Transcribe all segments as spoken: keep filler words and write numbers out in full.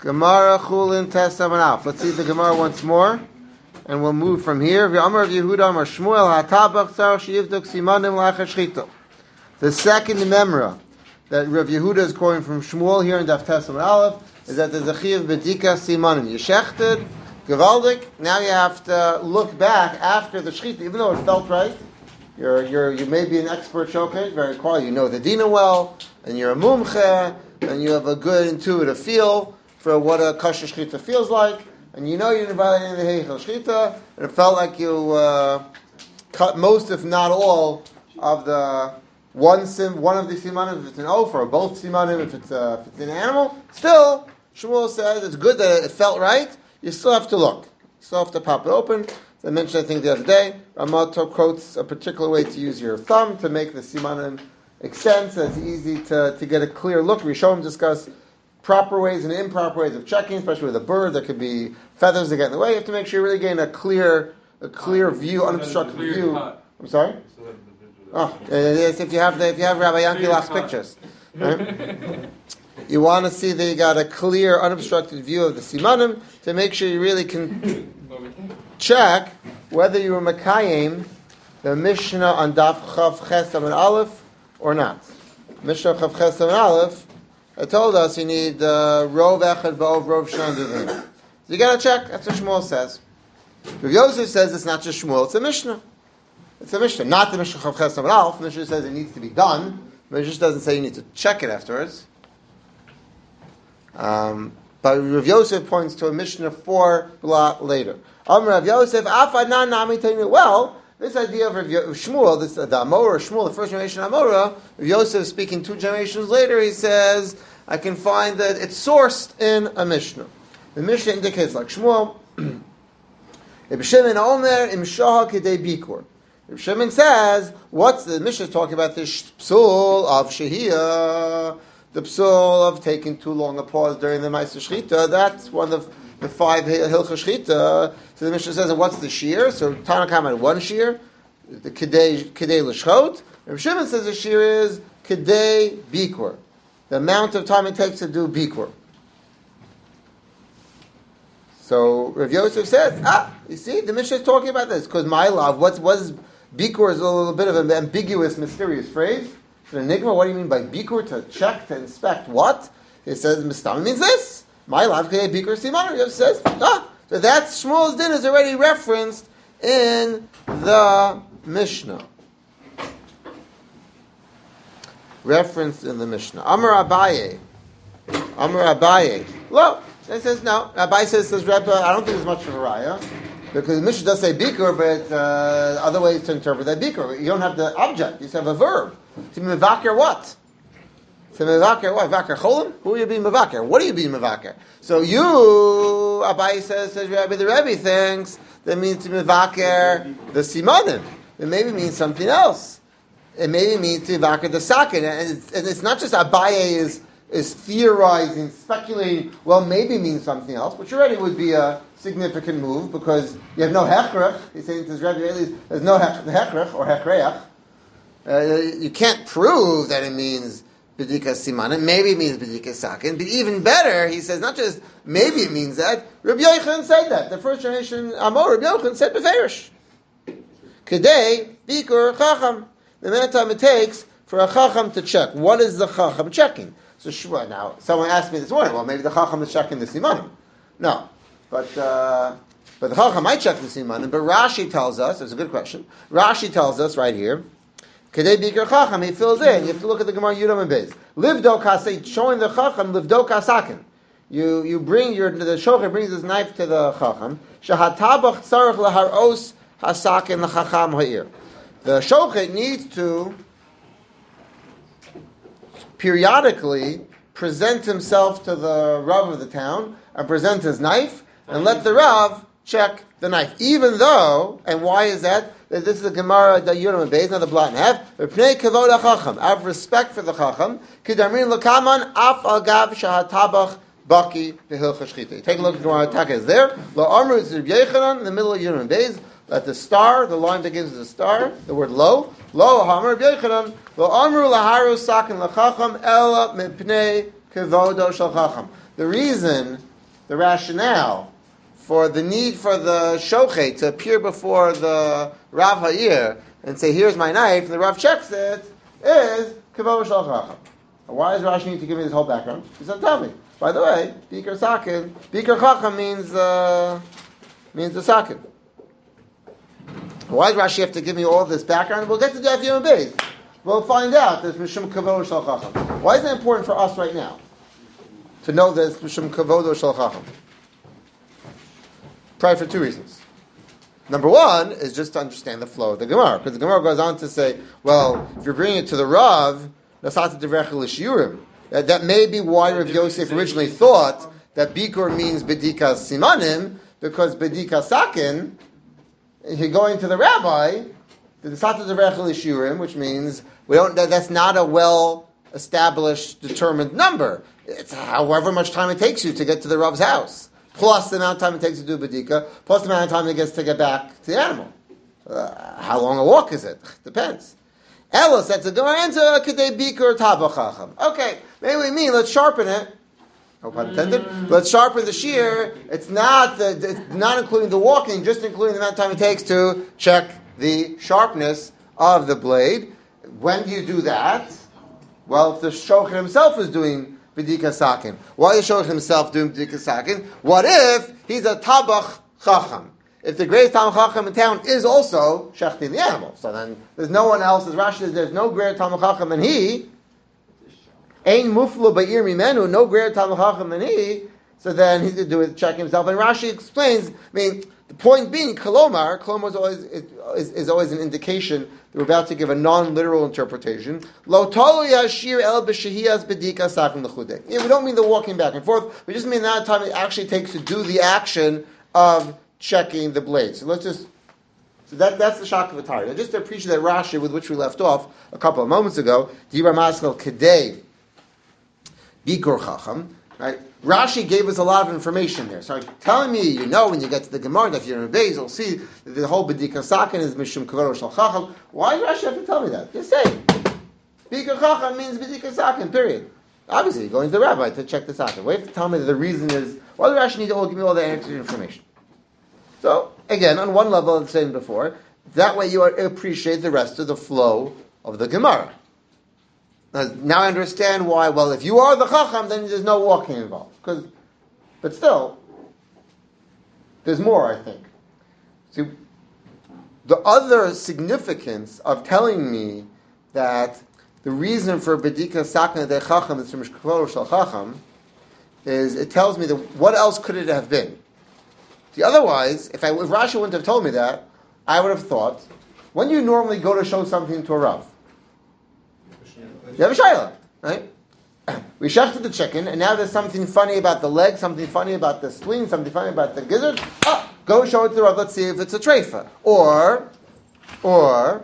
Gemara Chulin Testaman Alf. Let's see the Gemara once more, and we'll move from here. V'Amar Yehuda Amar Shmuel Hatabach Tzar Sheyivdok Simanim La'achar Shchita. The second memra that Rav Yehuda is quoting from Shmuel here in Daf Testaman Aleph is that there's a chiyuv bedika simanim. You shechted, gevaldik. Now you have to look back after the shechita, even though it felt right. You're you're you may be an expert shochet, very quality. You know the dina well, and you're a mumche, and you have a good intuitive feel for what a kosher shechita feels like, and you know you didn't violate the heichel shechita, and it felt like you uh, cut most, if not all, of the one sim, one of the simanim, if it's an oaf, or both simanim, if it's uh, if it's an animal. Still, Shmuel says it's good that it felt right. You still have to look. You still have to pop it open. I mentioned, I think, the other day, Ramato quotes a particular way to use your thumb to make the simanim extend, so it's easy to, to get a clear look. Rishonim discuss proper ways and improper ways of checking, especially with a bird. There could be feathers that get in the way. You have to make sure you really gain a clear a clear view, unobstructed view. Cut. I'm sorry? Oh, yes, if you have the, if you have Rabbi Yanki Lach's pictures. Right? You want to see that you got a clear, unobstructed view of the simanim to make sure you really can check whether you were Makayim, the Mishnah on Daf Chav Ches and Aleph, or not. Mishnah Chav Ches and Aleph, it told us you need uh, Rov Echad V'ov Rov Shnan Devin. So you got to check. That's what Shmuel says. Rav Yosef says it's not just Shmuel, it's a Mishnah. It's a Mishnah, not the Mishnah Chav Ches and Aleph. The Mishnah says it needs to be done, but it just doesn't say you need to check it afterwards. Um, but Rav Yosef points to a Mishnah four blot later. Amr Rav Yosef, Afadan Nami Tainu. Well, this idea of Rav Shmuel, this uh, the Amora Shmuel, the first generation Amora, Rav Yosef speaking two generations later, he says, I can find that it's sourced in a Mishnah. The Mishnah indicates like Shmuel, Ibn Shimon Omer Im Shaha Kedei Bikur. Ibn Shimon says, what's the Mishnah talking about? This psul of Shehiyah, the psul of taking too long a pause during the Ma'aseh Shechita. That's one of the five Hilchos Shechita. So the Mishnah says, what's the shear? So Tanakam had one shear, the Kedei Kedei L'Shchot. Rav Shimon says the shear is Kedei Bikur, the amount of time it takes to do Bikur. So Rav Yosef says, ah, you see, the Mishnah is talking about this because my love, what's what is Bikur is a little bit of an ambiguous, mysterious phrase. It's an enigma. What do you mean by Bikur? To check, to inspect what? It says Mistama means this. My love, Kedei Bikur Siman. Rav Yosef says, ah. So that Shmuel's din is already referenced in the Mishnah. Referenced in the Mishnah. Amar Abaye. Amar Abaye. Well, it says no. Abaye says, says Rebbe, I don't think there's much of a raya. Because the Mishnah does say bikur, but uh, other ways to interpret that bikur. You don't have the object, you just have a verb. To be mevaker what? To mevaker what? Mevaker cholim? Who are you being mevaker? What are you being mevaker? So you, Abaye says, says Rabbi, the Rebbe thinks that means to mevaker the simanim. It maybe means something else. It maybe means to mevaker the sakin. And it's, and it's not just Abaye is is theorizing, speculating, well, maybe means something else, which already would be a significant move, because you have no hechrech. He's saying to his Rebbe, there's no hechrech, or hechreach. Uh, you can't prove that it means B'dika Simanim. Maybe it means B'dika Sakin. But even better, he says, not just maybe it means that, Rabbi Yochanan said that. The first generation Amor, Rabbi Yochanan said B'ferish. Kedei, Bikur, Chacham. The amount of time it takes for a Chacham to check. What is the Chacham checking? So Shmuel, now, someone asked me this morning, well, maybe the Chacham is checking the Simanim. No. But uh, but the Chacham might check the Simanim, but Rashi tells us, it's a good question, Rashi tells us right here, Kedei Bikur Chacham, he fills in. You have to look at the Gemara Yudam and Beis. Livdo Kasei, showing the Chacham, Livdo Kasakin. You you bring your, the Shocher brings his knife to the Chacham, Shahatabach Tzarech Laharos Hasakin L'Chacham Ha'ir. The Shocher needs to periodically present himself to the Rav of the town and present his knife and let the Rav check the knife. Even though, and why is that? This is the Gemara that Yudam Beis, not the blot and half. Pnei kavod hachacham. I have respect for the Chacham. Kidamrin lakaman af agav shahatabach baki v'hilcha shchita. Take a look at the Gemara. Taka is there. Lo amru is Rabbi Yochanan in the middle of Yudam Beis. That the star, the line begins with a star. The word lo. Lo hamar Rabbi Yochanan. Lo amru laharu sakin lachacham ela mipnei kavodo shel chacham. The reason the rationale for the need for the shochet to appear before the Rav Ha'ir and say, here's my knife, and the Rav checks it, is Kavod Shal Chacham. Why does Rashi need to give me this whole background? He said, tell me. By the way, Bikar Sakin, Bikar Chacham means, uh, means the Sakin. Why does Rashi have to give me all this background? We'll get to Daf Yom Beis. We'll find out there's Mishum Kavod Shal Chacham. Why is it important for us right now to know there's Mishum Kavod Shal Chacham? Probably for two reasons. Number one is just to understand the flow of the Gemara, because the Gemara goes on to say, well, if you're bringing it to the Rav, that, that may be why Rav Yosef originally thought that Bikur means Bedikas Simanim, because Bedikas Sakin, if you're going to the rabbi, the Sata Derechel Ishurim, which means we don't. That, that's not a well established, determined number. It's however much time it takes you to get to the Rav's house, plus the amount of time it takes to do Bedika, plus the amount of time it gets to get back to the animal. Uh, how long a walk is it? Depends. Elos, that's a Gemara into Kedei Bikur Tabachacham. Okay, maybe we mean let's sharpen it. No pun intended. Mm. Let's sharpen the shear. It's not the, it's not including the walking, just including the amount of time it takes to check the sharpness of the blade. When do you do that? Well, if the shochet himself is doing B'dika Sakin. Why is the shochet himself doing B'dika Sakin? What if he's a Tabach Chacham? If the greatest Talmud Chacham in town is also shechting the animal, so then there's no one else. As Rashi says, there's no greater Talmud Chacham than he. Ein muflo ba'ir mimenu, no greater Talmud Chacham than he. So then he's going to do it, check himself. And Rashi explains. I mean, the point being, kolomar, kolomar is always is, is always an indication that we're about to give a non-literal interpretation. Lo tolu yashir el b'shehiyas b'dika sakin l'chudei. We don't mean the walking back and forth. We just mean the amount of time it actually takes to do the action of checking the blade. So let's just, so that, that's the shock of attire. Just to appreciate that Rashi with which we left off a couple of moments ago, Dibra Maskal Kedei Bikur Chacham, right? Rashi gave us a lot of information there. So telling me, you know, when you get to the Gemara, that you're in a base, you'll see that the whole B'dika Sakin is Mishum Kavod Shal Chacham. Why does Rashi have to tell me that? Just say, Bikur Chacham means B'dika Sakin, period. Obviously, you're going to the rabbi to check the Sakin. Why have to tell me that the reason is, why does Rashi need to all give me all the extra information? So, again, on one level, as I said before, that way you appreciate the rest of the flow of the Gemara. Now I understand why, well, if you are the Chacham, then there's no walking involved. Because, but still, there's more, I think. See, the other significance of telling me that the reason for B'dika Sakin de Chacham is from Mishkavod Shal Chacham is it tells me that what else could it have been? See, otherwise, if, I, if Rashi wouldn't have told me that, I would have thought, when you normally go to show something to a Rav, you have a shayla, right? We shechted the chicken, and now there's something funny about the leg, something funny about the spleen, something funny about the gizzard. Oh, go show it to the Rav, let's see if it's a treifa. Or, or,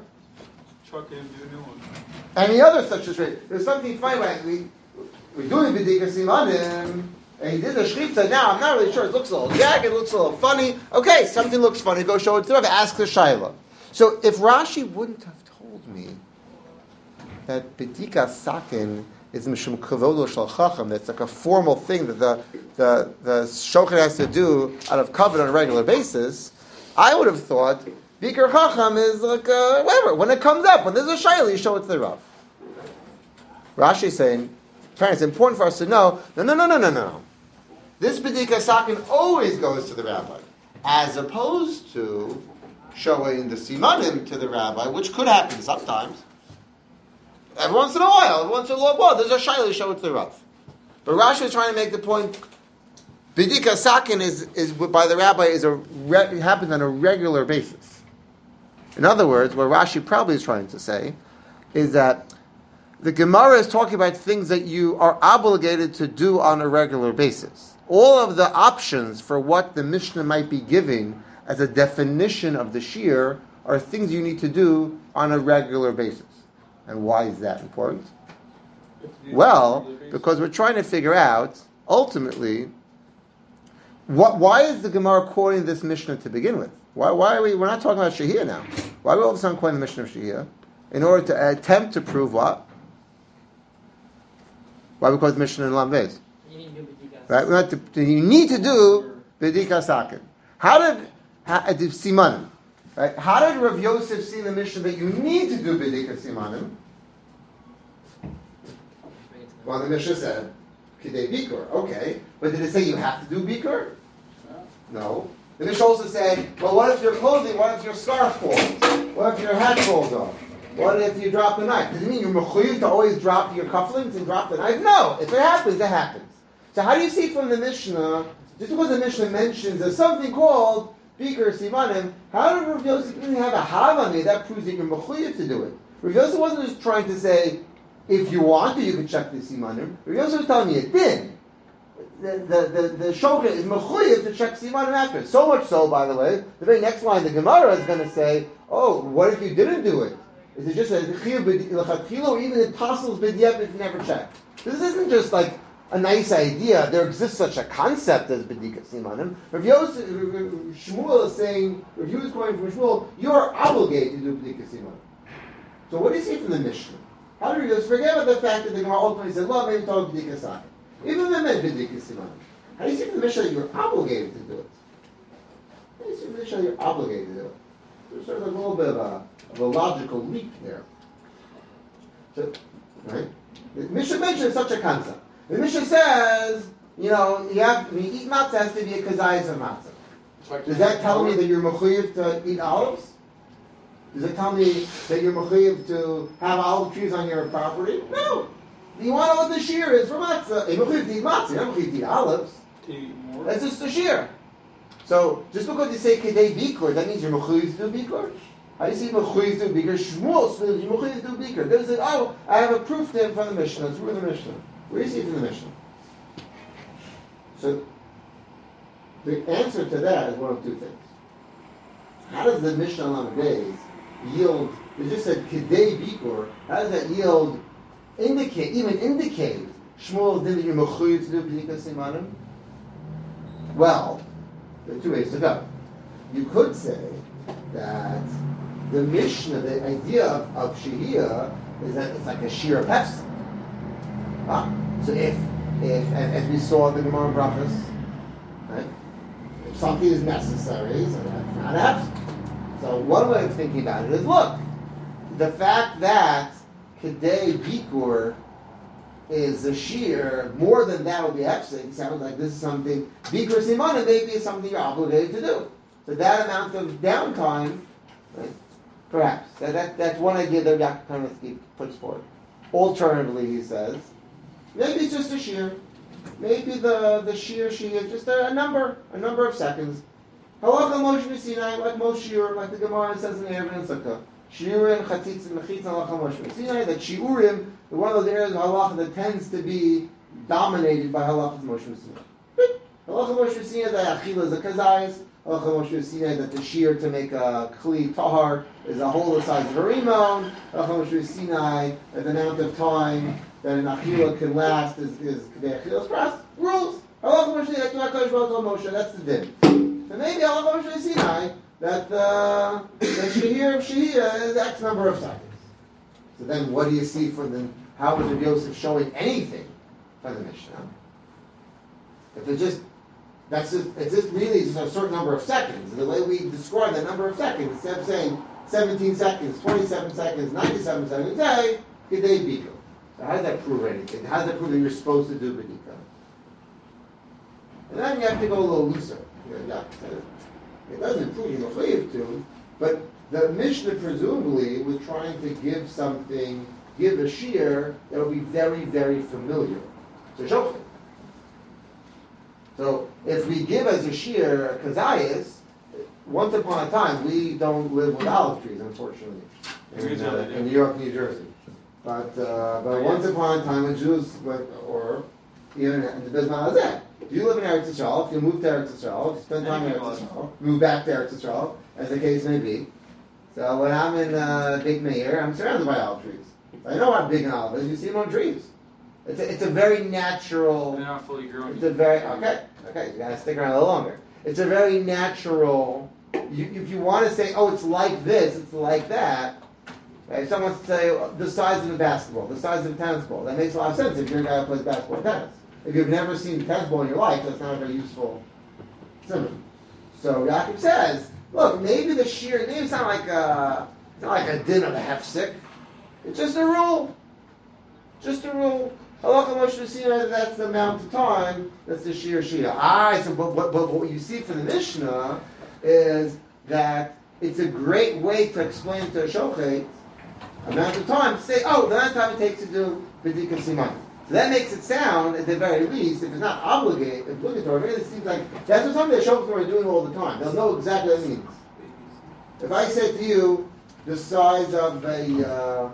any other such a treifa. There's something funny about it. We, we're doing B'dika Simanim, and he did a shchita. Now, I'm not really sure. It looks a little jagged, it looks a little funny. Okay, something looks funny, go show it to the Rav, ask the shayla. So, if Rashi wouldn't have told me that B'dika Sakin is Mishum Kavod Shal Chacham, that's like a formal thing that the the the shochet has to do out of kavod on a regular basis, I would have thought Bikur Chacham is like a, whatever. When it comes up, when there's a shayla, you show it to the Rav. Rashi is saying, parents, it's important for us to know. No, no, no, no, no, no. This B'dika Sakin always goes to the rabbi, as opposed to showing the simanim to the rabbi, which could happen sometimes. Every once in a while, every once in a while, well, there's a shayla, show it to the Rav. But Rashi is trying to make the point, B'dika Sakin is, is by the rabbi is a re, happens on a regular basis. In other words, what Rashi probably is trying to say is that the Gemara is talking about things that you are obligated to do on a regular basis. All of the options for what the Mishnah might be giving as a definition of the shear are things you need to do on a regular basis. And why is that important? Well, because we're trying to figure out, ultimately, what, why is the Gemara quoting this Mishnah to begin with? Why, why are we, we're not talking about Shehiyah now. Why are we all of a sudden quoting the Mishnah of Shehiyah? In order to attempt to prove what? Why we quote the Mishnah in Lam Beis? Right? We want to, you need to do B'dika Sakin. How did, how, did Simanim? Right? How did Rav Yosef see in the Mishnah that you need to do B'dika Simanim? Well, the Mishnah said, Kidei Bikur. Okay. But did it say you have to do Bikur? No. The Mishnah also said, well, what if your clothing, what if your scarf falls? What if your hat falls off? What if you drop the knife? Does it mean you're mechuyev to always drop your cufflinks and drop the knife? No. If it happens, it happens. So how do you see from the Mishnah, just because the Mishnah mentions there's something called Bikur Simanim, how did Rav Yosef even have a hav on it? That proves that you're mechuyev to do it. Rav Yosef wasn't just trying to say, if you want to, you can check the Simanim. Rav Yosef was telling me it did. The the the, the shulchan is mechuyev to check Simanim after. So much so, by the way, the very next line, the Gemara is going to say, oh, what if you didn't do it? Is it just a chiyuv or even apostles b'diavad if you never check? This isn't just like a nice idea. There exists such a concept as b'dika simanim. Rav Yosef, Shmuel is saying, Rav Yosef is quoting from Shmuel, you are obligated to do b'dika simanim. So what do you see from the Mishnah? How do you just forget about the fact that the Gemara ultimately said, well, maybe talk b'dika sakin. Even if they meant b'dika simanim. How do you see from the Mishnah that you're obligated to do it? How do you see from the Mishnah that you're obligated to do it? There's sort of a little bit of a of a logical leap there. So, right? The Mishnah mentions such a concept. The Mishnah says, you know, you have when you eat matzah, it has to be a kazayas of matzah. Does that tell me that you're mechuyev to eat olives? Does it tell me that you're mechuyev to have olive trees on your property? No. You want to know what the shear is for matzah? You're mechuyev to eat matzah. You're not mechuyev to eat olives. To eat more. That's just the shear. So just because you say kedei bikur, that means you're mechuyev to do bikur. I see mechuyev to do bikur. Shmuel says you're mechuyev to do bikur. They said, oh, I have a proof to him from the Mishnah. It's from the Mishnah. Where do you see it from the Mishnah? So the answer to that is one of two things. How does the Mishnah on the days yield? They just said kedei bikur. How does that yield? Indicate, even indicate Shmuel did that you're mechuyev to do b'dika simanim? Well, there are two ways to go. You could say that the Mishnah, the idea of, of Shehiyah, is that it's like a sheer pepsi. Ah, so if, if, and as we saw in the Gemara Brachos, right, if something is necessary, so that's not absent. So one way of thinking about it is, look, the fact that Kedei Bikur is a shear, more than that would be absent. It sounds like this is something, Bikur Simanim maybe is something you're obligated to do. So that amount of downtime, right, perhaps. That, that, that's one idea that Yaakov Kamenetsky puts forward. Alternatively, he says, maybe it's just a shear. Maybe the, the shear, shear, just a, a number, a number of seconds. Halacha Moshe Sinai, like most shear, like the Gemara says in the Erevin and Sukkah. Shiurim, Chatzitz, and Mechitz, and Halacha Moshe Sinai, that Shiurim, one of those areas of Halacha that tends to be dominated by Halacha Moshe Sinai. Halacha Moshe Sinai, that Achila is a Kazayas. Halacha Moshe Sinai, that the shear to make a Kli Tahar is a hole the size of a rimon. Halacha Moshe Sinai, that the amount of time that an Achila can last is is Kedei Achilas Pras. Rules. Halacha Moshe Sinai, that's Moshe, that's the din. So maybe Halacha Moshe Sinai, that uh, the Shehir of Shehiyah is X number of seconds. So then what do you see from the, how is Rav Yosef showing anything from the Mishnah? If it's just, that's just, it's just really just a certain number of seconds. The way we describe that number of seconds, instead of saying seventeen seconds, twenty-seven seconds, ninety-seven seconds, hey, Kedei Bikur. So how does that prove anything? How does that prove that you're supposed to do B'dika? And then you have to go a little looser. Yeah, it doesn't prove you're mechuyev to, but the Mishnah presumably was trying to give something, give a shear that will be very, very familiar to Shofet. So if we give as a shear a kazayas, once upon a time we don't live with olive trees, unfortunately, in, uh, in New York, New Jersey. But uh, but once upon a time, when Jews, or even in the Bismillah Hazeh, if you live in Eretz Yisrael, if you move to Eretz Yisrael, if you spend time in Eretz Yisrael, move back to Eretz Yisrael, as the case may be. So when I'm in uh, Big Meir, I'm surrounded by olive trees. I know how big an olive is. You see them on trees. It's a, it's a very natural. They're not fully grown. It's a very okay. Okay, you gotta stick around a little longer. It's a very natural. You, if you want to say, oh, it's like this, it's like that. Right? If someone wants to say oh, the size of a basketball, the size of a tennis ball, that makes a lot of sense if you're a guy who plays basketball and tennis. If you've never seen Tezbol in your life, that's not a very useful simon. So Yaakov says, look, maybe the shear, maybe it's not like a, it's not like a din of a hefsek. It's just a rule. Just a rule. Halacha Moshe Sinai, that's the amount of time, that's the shear shia. Ah, so but, but, but what you see from the Mishnah is that it's a great way to explain to a shochet amount of time to say, oh, the amount of time it takes to do B'dika Siman. So that makes it sound, at the very least, if it's not obligate, obligatory, it seems like that's what some of the shoftim are doing all the time. They'll know exactly what it means. If I say to you, the size of a, uh,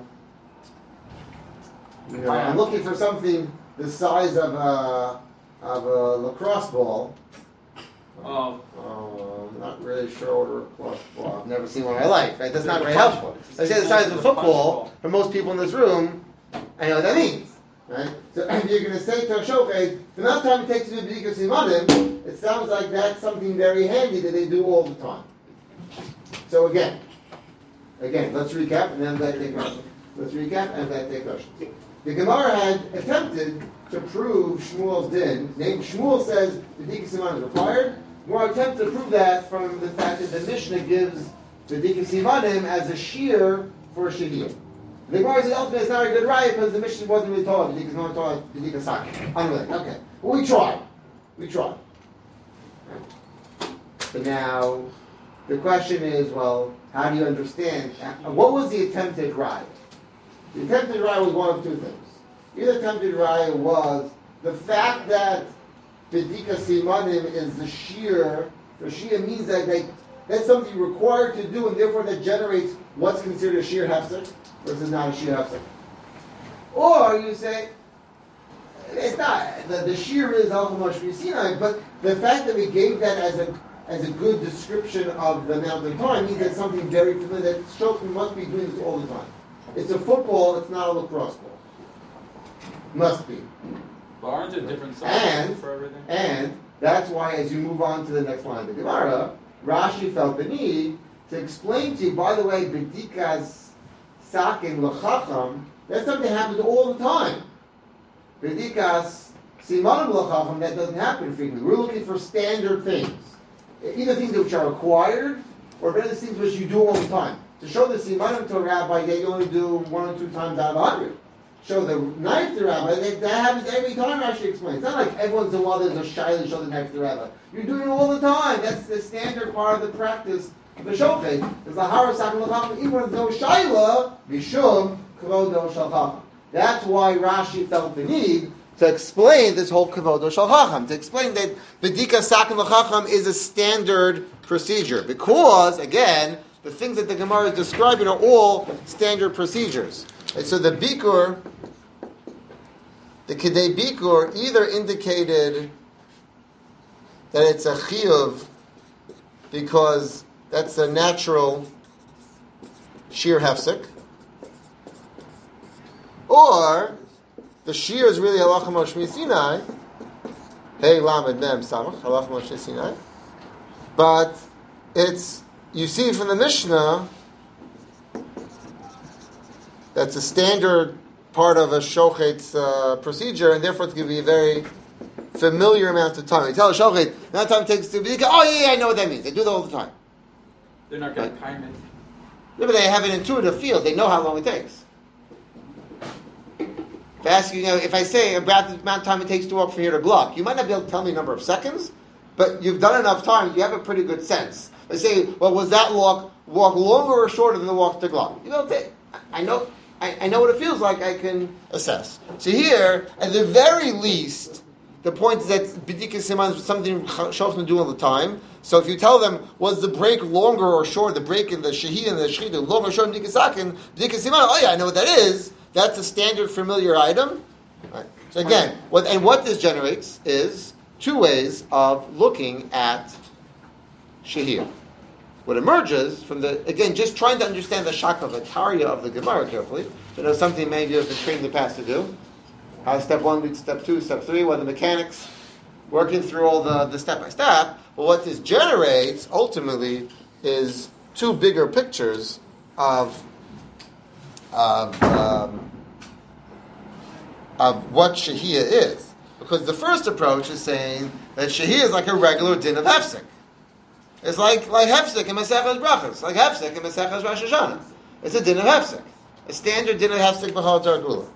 you know, I'm looking for something the size of a, of a lacrosse ball. Oh. Uh, I'm not really sure what a lacrosse ball. I've never seen one in my life. Right? That's not very helpful. I say the size of a football, for most people in this room, I know what that means. Right? So if you're going to say to a shochet, the amount of time it takes to do B'dika Simanim, it sounds like that's something very handy that they do all the time. So again, again, let's recap and then let's take questions. Let's recap and then take questions. The Gemara had attempted to prove Shmuel's din. Named Shmuel says B'dika Simanim is required. Gemara attempted to prove that from the fact that the Mishnah gives B'dika Simanim as a shear for Shehiyah. The Gemara says ultimately it's not a good raya because the Mishnah wasn't really taught B'dika Simanim, taught B'dika Sakin. Unrelated. Okay. Well, we tried. We tried. But now, the question is, well, how do you understand? What was the attempted raya? The attempted raya was one of two things. Either attempted raya was the fact that B'dika Simanim is the shear. The shear means that they, that's something you're required to do, and therefore that generates what's considered a shear hefsek versus not a shear hefsek. Or you say, it's not, the, the shear is Halacha Moshe Sinai, but the fact that we gave that as a as a good description of the amount of time means that's something very familiar, that shoftim must be doing this all the time. It's a football, it's not a lacrosse ball. Must be. But aren't there different sizes for everything? And that's why as you move on to the next line of the Gemara, Rashi felt the need to explain to you, by the way, B'dikas Sakin L'chacham, that's something that happens all the time. B'dikas Simanim L'chacham, that doesn't happen frequently. We're looking for standard things. Either things which are required, or better things which you do all the time. To show the Simanim to a rabbi that you only do one or two times out of a hundred. Show the knife to the rabbi, that, that happens every time, Rashi explains. It's not like every once in a while there's a shaila to show the knife to the rabbi. You're doing it all the time. That's the standard part of the practice of the shofet. There's a harasak l'chacham, even when there's no shaila, mishum kavodo shel chacham. That's why Rashi felt the need to explain this whole kavodo shel chacham, to explain that B'dika Sakin l'chacham is a standard procedure. Because, again, the things that the Gemara is describing are all standard procedures. And so the Bikur, the Kedei Bikur, either indicated that it's a chiyuv because that's a natural shear hefsek, or the shear is really halacha Moshe Sinai, hey lamed mem samach halacha Moshe Sinai, but it's, you see from the Mishnah, that's a standard part of a shochet's uh, procedure, and therefore it's going to be a very familiar amount of time. You tell a shochet, the amount of time it takes to be, oh yeah, yeah, I know what that means. They do that all the time. They're not going to time it. Yeah, but they have an intuitive feel. They know how long it takes. If I ask you, you know, if I say about the amount of time it takes to walk from here to Gluck, you might not be able to tell me a number of seconds, but you've done enough time, you have a pretty good sense. I say, well, was that walk walk longer or shorter than the walk to Gluck? You know, I know. I, I know what it feels like, I can assess. So here, at the very least, the point is that B'dika Siman is something Shoftim do all the time. So if you tell them, was the break longer or short, the break in the Shehiyah and the Shechita, longer or short in B'dika Sakin, B'dika Siman, oh yeah, I know what that is. That's a standard familiar item. Right. So again, what, and what this generates is two ways of looking at Shehiyah. What emerges from the, again, just trying to understand the shakavatariya of the Gemara carefully, to know something many of you have been trained in the past to do. How step one leads to step two, step three, what are the mechanics, working through all the, the step by step. But what this generates, ultimately, is two bigger pictures of, of, um, of what Shehiyah is. Because the first approach is saying that Shehiyah is like a regular din of Hefsek. It's like like Hefsek in Maseches Brachos, like Hefsek in Maseches Rosh Hashanah. It's a din of Hefsek, a standard din of Hefsek b'chol Targula.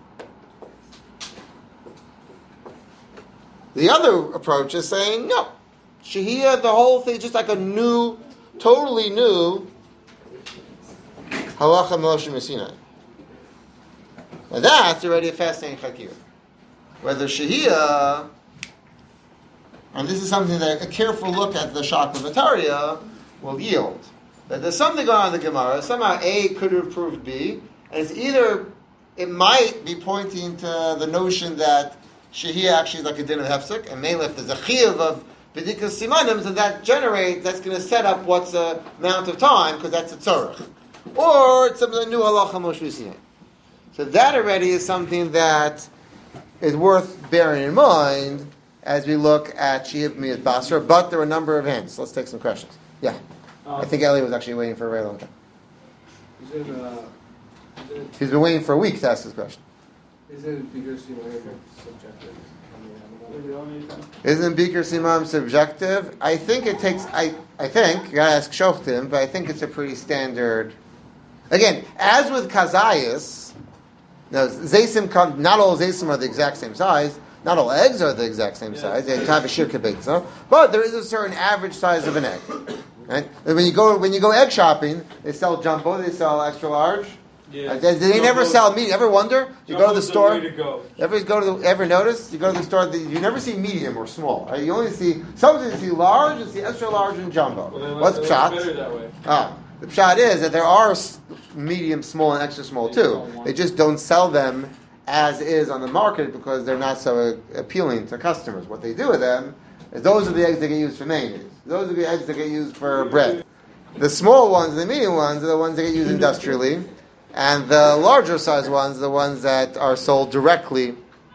The other approach is saying no, Shehiyah, the whole thing, is just like a new, totally new halacha Moshe Sinai. Now that's already a fascinating chakir. Whether Shehiyah, and this is something that a careful look at the Shach Vataria will yield. That there's something going on in the Gemara, somehow A could have proved B, and it's either, it might be pointing to the notion that Shehiyah actually is like a din of Hefsek, and Melech is a chiyuv of B'dikas Simanim, so that generates, that's going to set up what's the amount of time, because that's a tzorach. Or it's a new halacha Moshe Sinai. So that already is something that is worth bearing in mind as we look at Shehiyah B'miyat Basra, but there are a number of hands. Let's take some questions. Yeah. Um, I think Eli was actually waiting for a very long time. Is it, uh, is it, He's been waiting for a week to ask this question. Isn't Beaker Simon subjective? Isn't Beaker Simam subjective? I think it takes, I, I think, you gotta ask Shochtim, but I think it's a pretty standard. Again, as with Kazayas, now, Zaysim come, not all Zaysim are the exact same size, not all eggs are the exact same yeah. size, they have a shir kibetza, but there is a certain average size of an egg. Right? And when you go when you go egg shopping, they sell jumbo, they sell extra large. Yeah. Uh, they they Jumbo, never sell medium. Ever wonder? You go to the store. The way to go. Ever go to the, ever notice? You go to the store. The, you never see medium or small. Right? You only see sometimes you see large, you see extra large and jumbo. Well, What's the pshat? better that way. Ah, the pshat is that there are medium, small, and extra small too. They just don't sell them as is on the market because they're not so appealing to customers. What they do with them is those are the eggs that get used for mayonnaise. Those are the eggs that get used for bread. The small ones, the medium ones, are the ones that get used industrially, and the larger size ones are the ones that are sold directly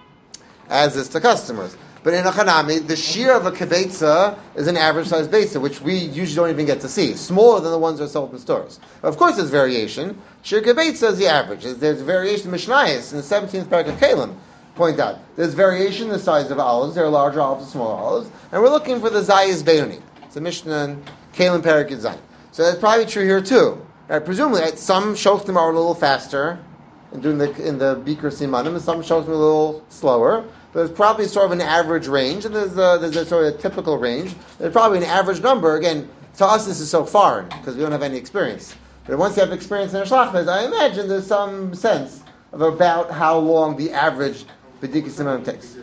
as is to customers. But in a Hanami, the shear of a kibetza is an average size besa, which we usually don't even get to see. Smaller than the ones that are sold in stores. Of course there's variation. Shear kibetza is the average. There's variation in Mishnayos in the seventeenth parak of Kalim. Point out. There's variation in the size of olives. There are larger olives and smaller olives. And we're looking for the Zayis Beiruni. It's a Mishnah in Kalim parak Zayin. So that's probably true here too. Right? Presumably, right, some shoftim are a little faster in doing the in the Beaker Simanim, and some shoftim are a little slower. There's probably sort of an average range, and there's a, there's a sort of a typical range. There's probably an average number. Again, to us this is so foreign because we don't have any experience. But once you have experience in a shlachmez, I imagine there's some sense of about how long the average B'dika Simanim takes.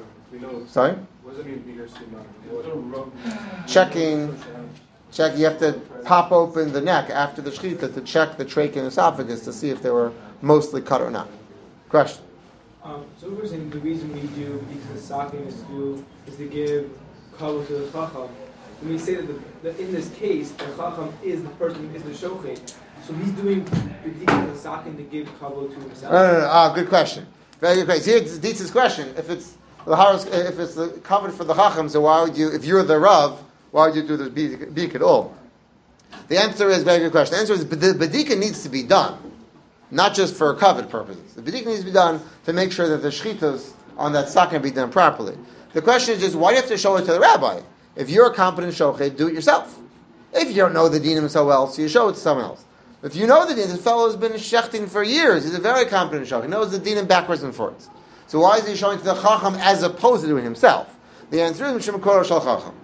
Sorry? What does it mean, Beaker Simon? Checking. Check. You have to pop open the neck after the shechita to check the trach and esophagus to see if they were mostly cut or not. Question. Um, so we're saying the reason we do because the saking is to do is to give kavod to the chacham. When we say that, the, that in this case the chacham is the person is the shochet, so he's doing the the saking to give kavod to himself. No, no, no. Ah, good question. Very good question. Here's Dietz's question. If it's the haros, if it's the covered for the chacham, so why would you? If you're the rav, why would you do this bedik at all? The answer is very good question. The answer is the bedika needs to be done, not just for covet purposes. The bedika needs to be done to make sure that the shchitas on that sakin be done properly. The question is just why do you have to show it to the rabbi? If you're a competent shochet, do it yourself. If you don't know the dinim so well, so you show it to someone else. If you know the dinim, this fellow has been shechting for years. He's a very competent shochet. He knows the dinim backwards and forwards. So why is he showing to the chacham as opposed to doing himself? The answer is Mishum Korah Shal Chacham.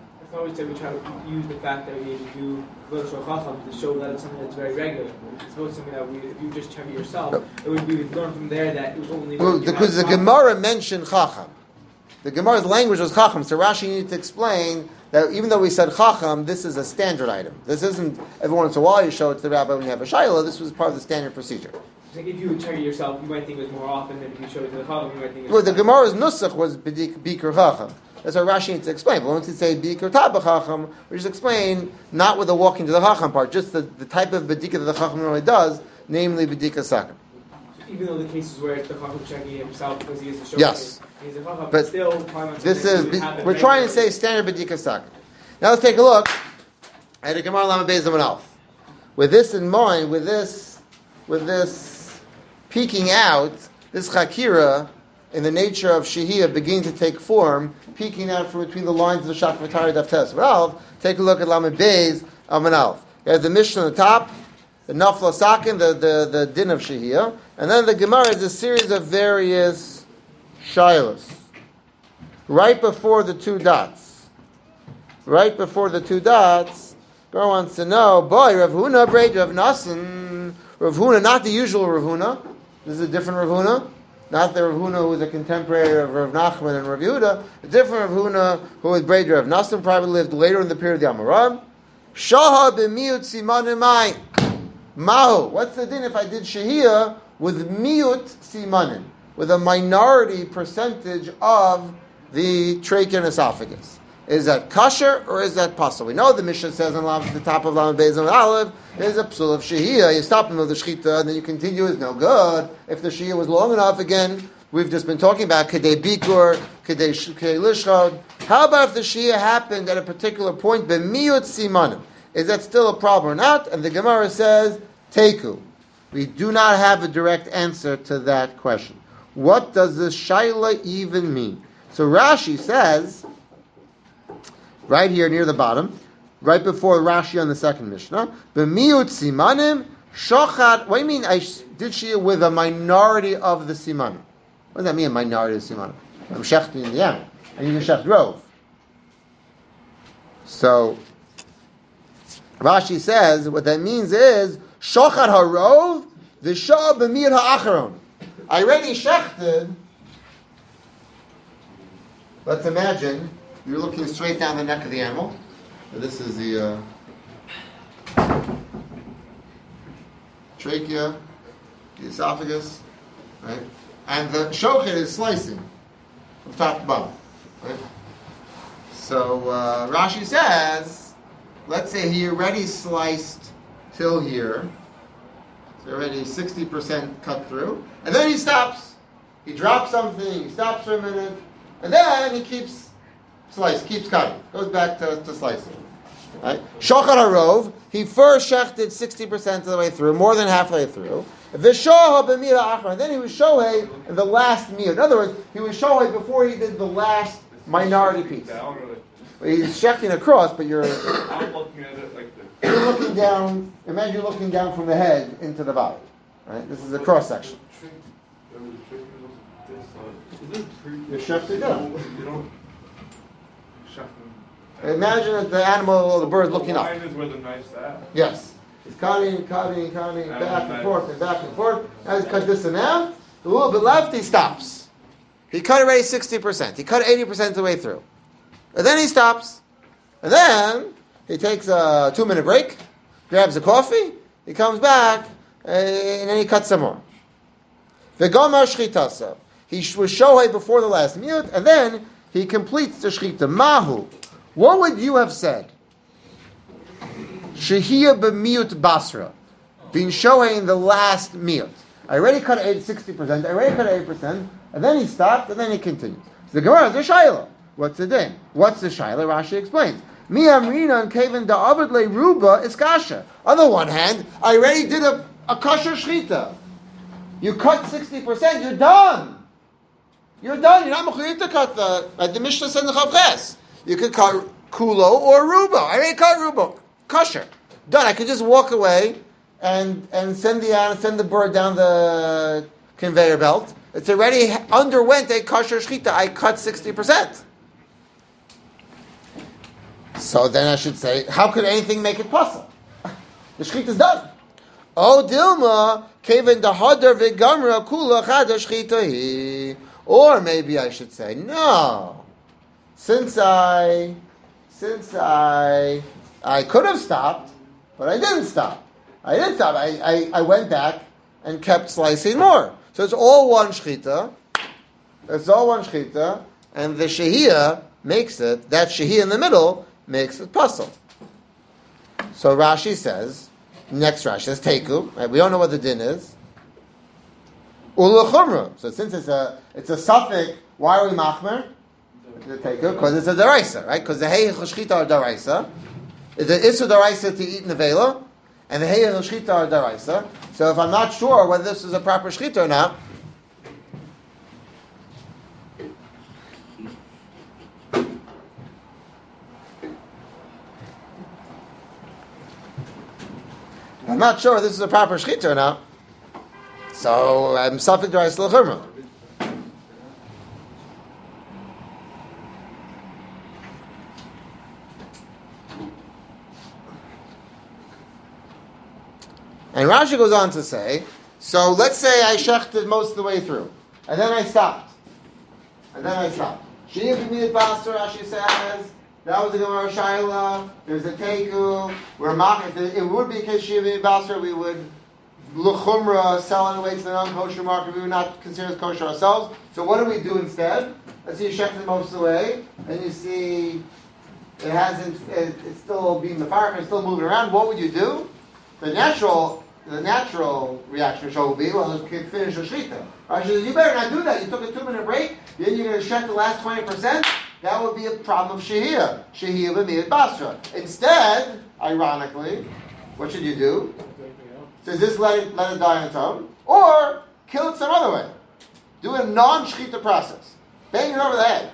I always say we try to use the fact that we do kavod shel chacham to show that it's something that's very regular. It's not something that we, if you just check it yourself, no. it would, we would learn from there that it was only. Well, because the Gemara mentioned chacham. The Gemara's language was chacham, so Rashi needed to explain that even though we said chacham, this is a standard item. This isn't every once in a while you show it to the rabbi when you have a shayla. This was part of the standard procedure. Like if you would check it yourself, you might think it was more often than if you showed it to the chacham. You might think. It Well, was the Gemara's nusach was bikur chacham. That's what Rashi needs to explain. But once you say bikur tabach chacham, we just explain not with the walking to the chacham part, just the, the type of bedika that the chacham normally does, namely bedika sakin. Even though the cases where it's the chacham checking it himself because he is a shochet, yes, he's a chacham, but still this is we're trying to say standard bedika sakin. Now let's take a look at the Gemara Lama Beis Amud Aleph. With this in mind, with this, with this peeking out, this chakira in the nature of Shehiyah beginning to take form, peeking out from between the lines of the Shachvatari Daf Tes Rav, take a look at Lamed Beis Amud Aleph. You have the Mishnah on the top, the Nafla Sakin, the, the, the din of Shehiyah, and then the Gemara is a series of various shilas. Right before the two dots, right before the two dots, Gemara wants to know, boy, Rav Huna, Braid, Rav Nasan, Rav Huna, not the usual Rav Huna, this is a different Rav Huna, not the Rav Huna who is a contemporary of Rav Nachman and Rav Yehuda, a different Rav Huna who is Braid, Rav Nasan, probably lived later in the period of the Amoram. Shaha b'miut simanim mai. Mahu. What's the din if I did Shehiyah with miut simanim, with a minority percentage of the trachea and esophagus? Is that kosher or is that possible? We know the Mishnah says on the top of Lamed Beis Amud Aleph is a psul of Shehiyah. You stop him with the shechita and then you continue. It's no good. If the Shehiyah was long enough, again, we've just been talking about Kedei Bikur, Kedei Lishchad. How about if the Shehiyah happened at a particular point, b'miut simanim? Is that still a problem or not? And the Gemara says, Teku. We do not have a direct answer to that question. What does this Shaila even mean? So Rashi says, right here near the bottom, right before Rashi on the second Mishnah, b'miut simanim shochat. What do you mean? I did Shehiyah with a minority of the simanim. What does that mean? A minority of the simanim? I'm shechting in the end, and you can shecht rov. So Rashi says what that means is shochat harov the shah b'miut ha'acharon. I already shechted. Let's imagine you're looking straight down the neck of the animal. So this is the uh, trachea, the esophagus, right? And the shochet is slicing from top to bottom, right? So uh, Rashi says, let's say he already sliced till here. It's already sixty percent cut through. And then he stops. He drops something, he stops for a minute, and then he keeps slice, keeps cutting. Goes back to, to slicing. Right? Shochat harov, he first shechted sixty percent of the way through, more than halfway through. Vishoha b'mira achar, and then he was shohei in the last meal. In other words, he was shohei before he did the last minority piece. He's shechting across, but you're I'm looking at it like this. you're looking down. Imagine you're looking down from the head into the body. Right? This is a cross section. You're shechting down. You don't Imagine that the animal or the bird is looking the up. line is where the knife's at. Yes. He's cutting, cutting, cutting, And back and then- forth and back and forth. As he cut this amount, a little bit left, he stops. He cut already sixty percent. He cut eighty percent of the way through. And then he stops. And then he takes a two-minute break, grabs a coffee, he comes back, and then he cuts some more. V'gomar shchitasa. He was shohei before the last mute, and then he completes the shchita. Mahu. What would you have said? Shehiyah b'miut basra. Being shohei in the last mute. I already cut sixty percent, I already cut eighty percent, and then he stopped, and then he continues. So the Gemara is a shayla. What's the din? What's the shayla? Rashi explains. Mi amrina and kaven da'avad le ruba is kasha. On the one hand, I already did a, a kosher shchita. You cut sixty percent, you're done. You're done. You're not mechuyev to cut the, like the Mishnah said in the Chavches. You could cut kulo or ruba. I already cut ruba. Kosher. Done. I could just walk away and and send the send the bird down the conveyor belt. It's already underwent a kosher shchita. I cut sixty percent. So then I should say, how could anything make it possible? The shchita is done. Oh Dilma, Kevin the Hadar Vigamra Kula Chada Shchita. Or maybe I should say, no. Since I since I I could have stopped, but I didn't stop. I didn't stop. I, I, I went back and kept slicing more. So it's all one shchita. It's all one shchita, and the shehiyah makes it, that shehiyah in the middle makes it puzzle. So Rashi says, next Rashi says, Teku, right? We don't know what the din is. Ula chumra. So since it's a it's a suffix, why are we machmer? Because it's a daraisa, right? Because the heichel shchita are daraisa. It's an issur daraisa to eat nevela, and the heichel shchita are daraisa. So if I'm not sure whether this is a proper shchita or not, I'm not sure this is a proper shechita or not. So I'm suffering to still chumrah. And Rashi goes on to say, so let's say I shechted most of the way through, and then I stopped, and then I stopped. She'if b'miyat basar, Rashi says, that was a Gemara Shaila, there's a Teiku, we're mach, it would be a case she'if b'miyat basar, we would l'chumra, sell it away to the non-kosher market, we would not consider it kosher ourselves. So what do we do instead? Let's see you shechted most of the way, and you see it hasn't, it, it's still being the fire, it's still moving around. What would you do? The natural The natural reaction will be, well, let's finish the shechita. Rashi says, you better not do that. You took a two-minute break, then you're going to shech the last twenty percent. That would be a problem of shehiyah. Shehiyah b'miyat basra. Instead, ironically, what should you do? Does this let it, let it die on its own? Or kill it some other way. Do a non-shechita process. Bang it over the head.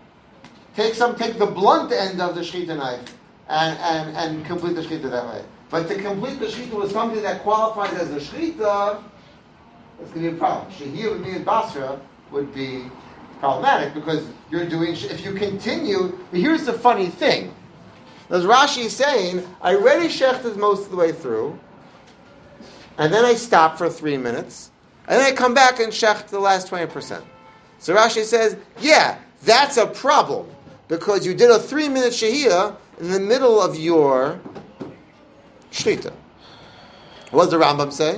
Take some, take the blunt end of the shechita knife and, and, and complete the shechita that way. But to complete the shechita with something that qualifies as a shechita, it's going to be a problem. Shehiyah b'miyat basra would be problematic because you're doing, if you continue, but here's the funny thing. As Rashi is saying, I already shechted most of the way through, and then I stop for three minutes, and then I come back and shech the last twenty percent. So Rashi says, yeah, that's a problem, because you did a three-minute shehiyah in the middle of your shechita. What does the Rambam say?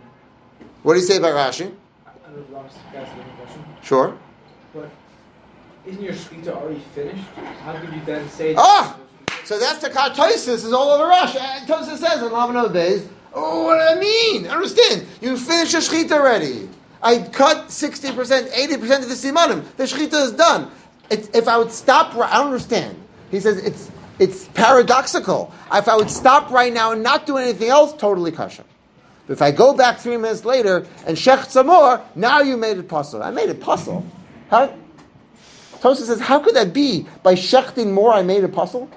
What do you say about Rashi? I don't know if Rambam that's a different question. Sure. But isn't your shechita already finished? How could you then say? Ah! So that's the Tosis is all over Rashi. Tosis says in Lamanov days, oh, what do I mean? Understand? You finished your shechita already. I cut sixty percent, eighty percent of the simanim. The shechita is done. It's, if I would stop, I don't understand. He says it's it's paradoxical. If I would stop right now and not do anything else, totally kosher. But if I go back three minutes later and shech some more, now you made it puzzle. I made it puzzle. How? Tosa says, how could that be? By shechting more, I made a puzzle?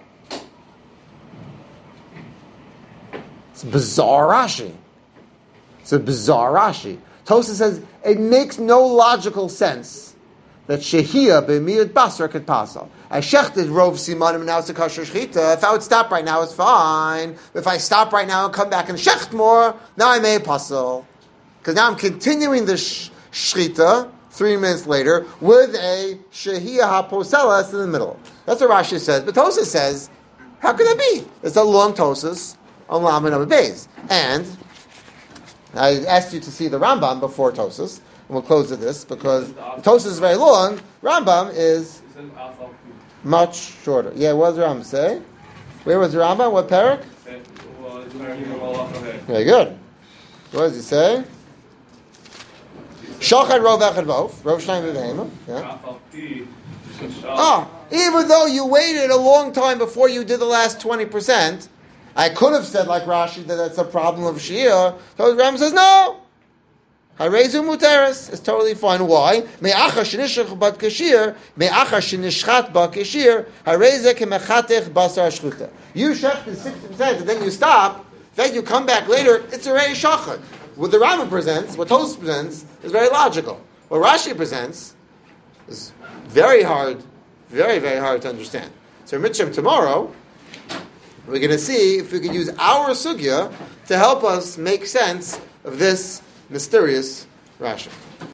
It's bizarre Rashi. It's a bizarre Rashi. Tosa says, it makes no logical sense that shehiyah b'miyat basra could puzzle. I shechted rov simanim and now it's a kosher shechita. If I would stop right now, it's fine. If I stop right now and come back and shecht more, now I made a puzzle. Because now I'm continuing the sh- shechita three minutes later with a shehiyah haposelas in the middle. That's what Rashi says. But Tosa says, how could that be? It's a long Tosas on Lamed Amud Beis. And I asked you to see the Rambam before Tosas, and we'll close with this because Tosas is very long. Rambam is much shorter. Yeah, what does the Rambam say? Where was the Rambam? What parak? Very good. What does he say? Shachad rov echad vov, rov shnayim v'vehema. Yeah. Ah, even though you waited a long time before you did the last twenty percent, I could have said like Rashi that that's a problem of Shia. So Ram says no. Harezu muteres. It's totally fine. Why? Me'acha shenishach bat kashir, me'acha shenishchat bat kashir, hareze kemechatech basar shchuta. You shechted sixty percent and then you stop. Then you come back later. It's already shachad. What the Rambam presents, what Tosfos presents, is very logical. What Rashi presents is very hard, very very hard to understand. So Mitzvah tomorrow, we're going to see if we can use our sugya to help us make sense of this mysterious Rashi.